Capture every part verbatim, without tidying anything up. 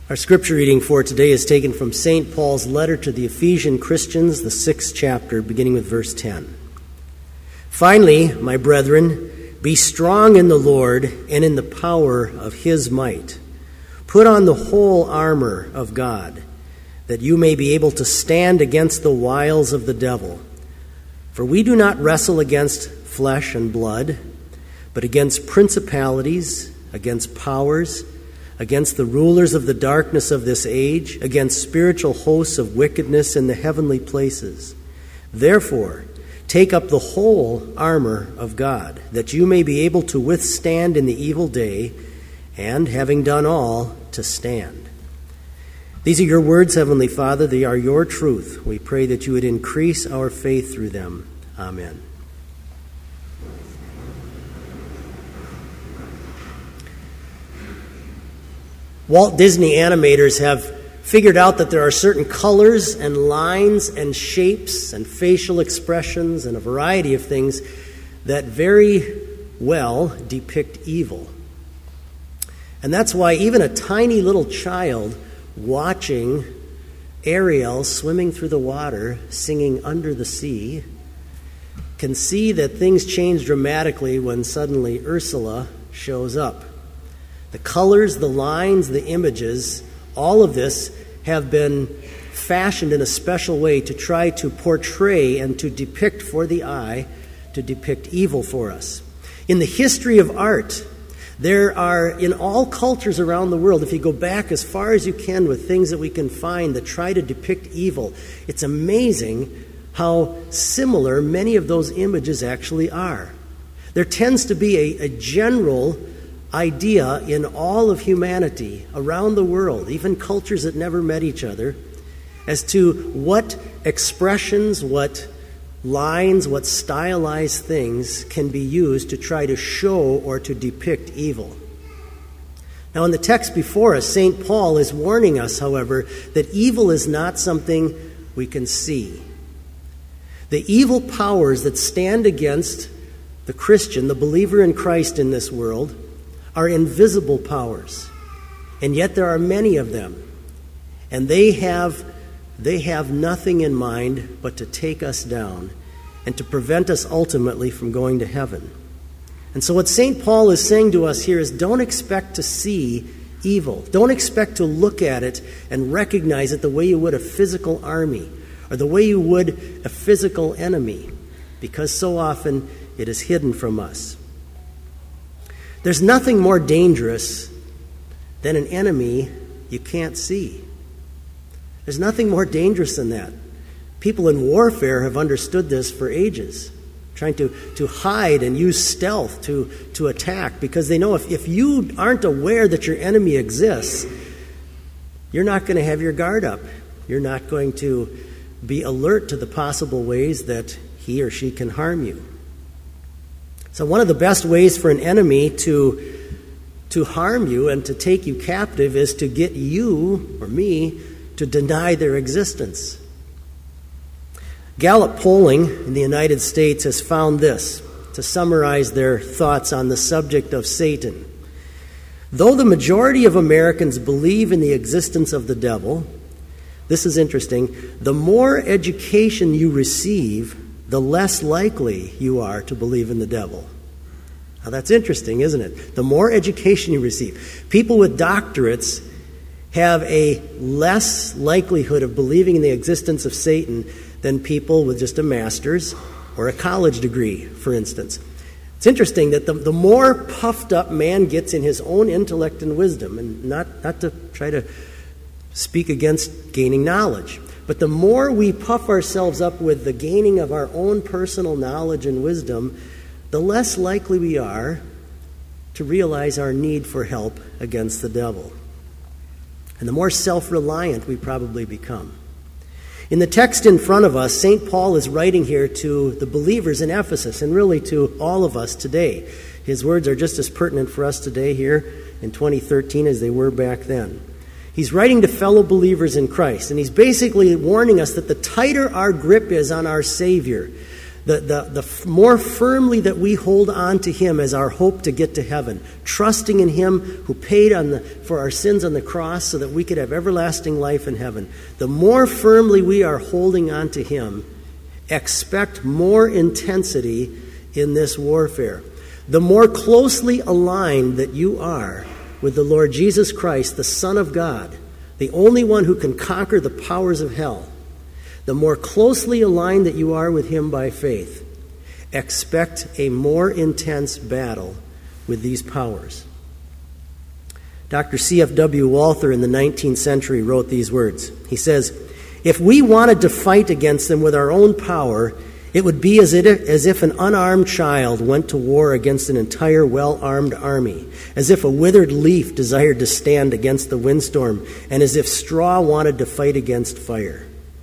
Our scripture reading for today is taken from Saint Paul's letter to the Ephesian Christians, the sixth chapter, beginning with verse ten. Finally, my brethren, be strong in the Lord and in the power of his might. Put on the whole armor of God, that you may be able to stand against the wiles of the devil. For we do not wrestle against flesh and blood, but against principalities, against powers, against the rulers of the darkness of this age, against spiritual hosts of wickedness in the heavenly places. Therefore, take up the whole armor of God, that you may be able to withstand in the evil day, and, having done all, to stand. These are your words, Heavenly Father. They are your truth. We pray that you would increase our faith through them. Amen. Walt Disney animators have figured out that there are certain colors and lines and shapes and facial expressions and a variety of things that very well depict evil. And that's why even a tiny little child watching Ariel swimming through the water, singing Under the Sea, can see that things change dramatically when suddenly Ursula shows up. The colors, the lines, the images, all of this have been fashioned in a special way to try to portray and to depict for the eye, to depict evil for us. In the history of art, there are, in all cultures around the world, if you go back as far as you can with things that we can find that try to depict evil, it's amazing how similar many of those images actually are. There tends to be a, a general idea in all of humanity around the world, even cultures that never met each other, as to what expressions, what lines, what stylized things can be used to try to show or to depict evil. Now, in the text before us, Saint Paul is warning us, however, that evil is not something we can see. The evil powers that stand against the Christian, the believer in Christ in this world, are invisible powers, and yet there are many of them, and they have they have nothing in mind but to take us down and to prevent us ultimately from going to heaven. And so what Saint Paul is saying to us here is, don't expect to see evil. Don't expect to look at it and recognize it the way you would a physical army or the way you would a physical enemy, because so often it is hidden from us. There's nothing more dangerous than an enemy you can't see. There's nothing more dangerous than that. People in warfare have understood this for ages, trying to, to hide and use stealth to, to attack, because they know if, if you aren't aware that your enemy exists, you're not going to have your guard up. You're not going to be alert to the possible ways that he or she can harm you. So one of the best ways for an enemy to, to harm you and to take you captive is to get you, or me, to deny their existence. Gallup polling in the United States has found this, to summarize their thoughts on the subject of Satan. Though the majority of Americans believe in the existence of the devil, this is interesting, the more education you receive, the less likely you are to believe in the devil. Now that's interesting, isn't it? The more education you receive. People with doctorates have a less likelihood of believing in the existence of Satan than people with just a master's or a college degree, for instance. It's interesting that the, the more puffed up man gets in his own intellect and wisdom, and not, not to try to speak against gaining knowledge, but the more we puff ourselves up with the gaining of our own personal knowledge and wisdom, the less likely we are to realize our need for help against the devil. And the more self-reliant we probably become. In the text in front of us, Saint Paul is writing here to the believers in Ephesus, and really to all of us today. His words are just as pertinent for us today here in twenty thirteen as they were back then. He's writing to fellow believers in Christ, and he's basically warning us that the tighter our grip is on our Savior, The, the, the f- more firmly that we hold on to him as our hope to get to heaven, trusting in him who paid on the, for our sins on the cross so that we could have everlasting life in heaven, the more firmly we are holding on to him, expect more intensity in this warfare. The more closely aligned that you are with the Lord Jesus Christ, the Son of God, the only one who can conquer the powers of hell, the more closely aligned that you are with him by faith, expect a more intense battle with these powers. Doctor C F W Walther in the nineteenth century wrote these words. He says, "If we wanted to fight against them with our own power, it would be as if an unarmed child went to war against an entire well-armed army, as if a withered leaf desired to stand against the windstorm, and as if straw wanted to fight against fire."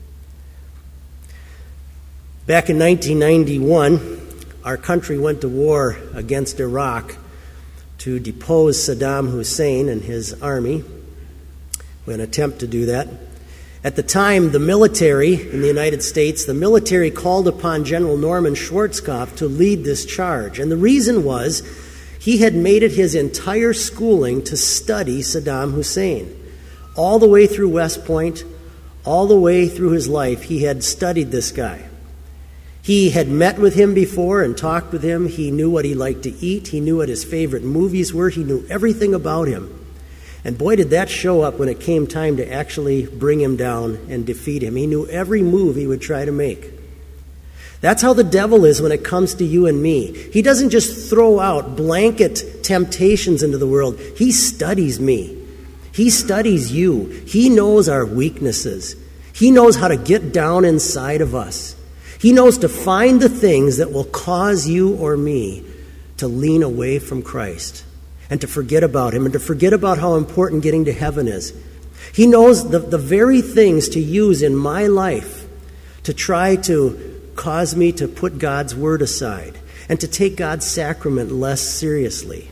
Back in nineteen ninety-one, our country went to war against Iraq to depose Saddam Hussein and his army. We had an attempt to do that. At the time, the military in the United States, the military called upon General Norman Schwarzkopf to lead this charge. And the reason was he had made it his entire schooling to study Saddam Hussein. All the way through West Point, all the way through his life, he had studied this guy. He had met with him before and talked with him. He knew what he liked to eat. He knew what his favorite movies were. He knew everything about him. And boy, did that show up when it came time to actually bring him down and defeat him. He knew every move he would try to make. That's how the devil is when it comes to you and me. He doesn't just throw out blanket temptations into the world. He studies me. He studies you. He knows our weaknesses. He knows how to get down inside of us. He knows to find the things that will cause you or me to lean away from Christ and to forget about him and to forget about how important getting to heaven is. He knows the, the very things to use in my life to try to cause me to put God's word aside and to take God's sacrament less seriously.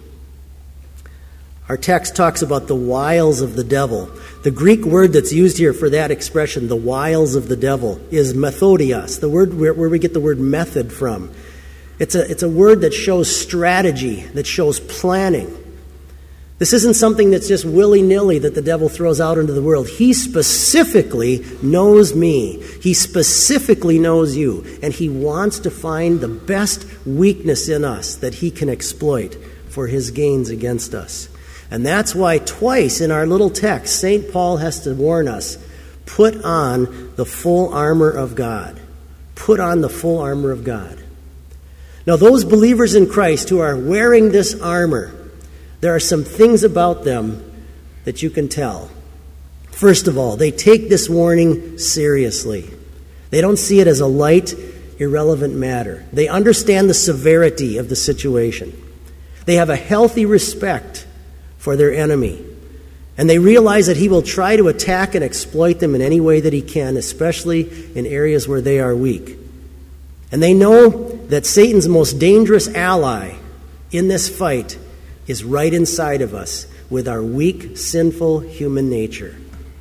Our text talks about the wiles of the devil. The Greek word that's used here for that expression, the wiles of the devil, is methodios, the word where, where we get the word method from. It's a, it's a word that shows strategy, that shows planning. This isn't something that's just willy-nilly that the devil throws out into the world. He specifically knows me. He specifically knows you. And he wants to find the best weakness in us that he can exploit for his gains against us. And that's why twice in our little text, Saint Paul has to warn us, put on the full armor of God. Put on the full armor of God. Now, those believers in Christ who are wearing this armor, there are some things about them that you can tell. First of all, they take this warning seriously. They don't see it as a light, irrelevant matter. They understand the severity of the situation. They have a healthy respect for their enemy. And they realize that he will try to attack and exploit them in any way that he can, especially in areas where they are weak. And they know that Satan's most dangerous ally in this fight is right inside of us with our weak, sinful human nature.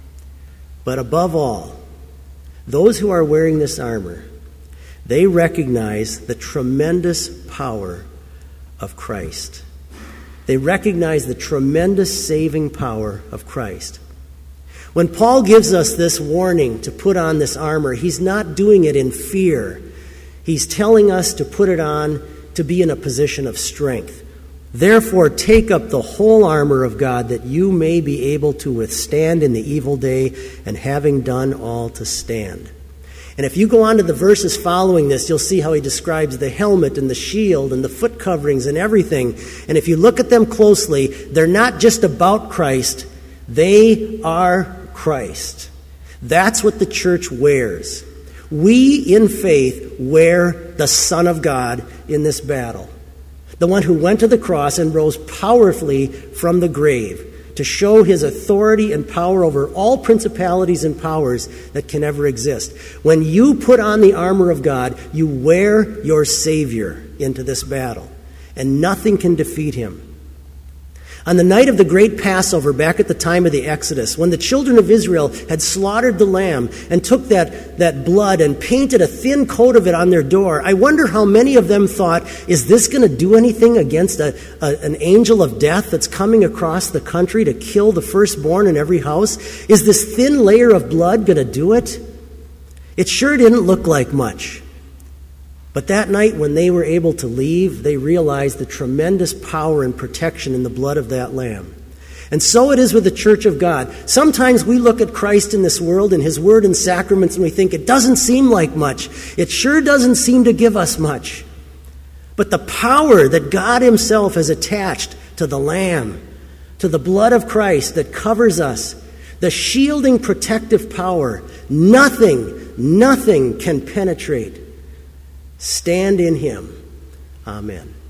But above all, those who are wearing this armor, they recognize the tremendous power of Christ. They recognize the tremendous saving power of Christ. When Paul gives us this warning to put on this armor, he's not doing it in fear. He's telling us to put it on to be in a position of strength. Therefore, take up the whole armor of God that you may be able to withstand in the evil day, and having done all to stand. And if you go on to the verses following this, you'll see how he describes the helmet and the shield and the foot coverings and everything. And if you look at them closely, they're not just about Christ. They are Christ. That's what the church wears. We, in faith, wear the Son of God in this battle. The one who went to the cross and rose powerfully from the grave to show his authority and power over all principalities and powers that can ever exist. When you put on the armor of God, you wear your Savior into this battle, and nothing can defeat him. On the night of the great Passover, back at the time of the Exodus, when the children of Israel had slaughtered the lamb and took that, that blood and painted a thin coat of it on their door, I wonder how many of them thought, is this going to do anything against a, a, an angel of death that's coming across the country to kill the firstborn in every house? Is this thin layer of blood going to do it? It sure didn't look like much. But that night when they were able to leave, they realized the tremendous power and protection in the blood of that lamb. And so it is with the church of God. Sometimes we look at Christ in this world and his word and sacraments and we think it doesn't seem like much. It sure doesn't seem to give us much. But the power that God himself has attached to the lamb, to the blood of Christ that covers us, the shielding protective power, nothing, nothing can penetrate. Stand in him. Amen.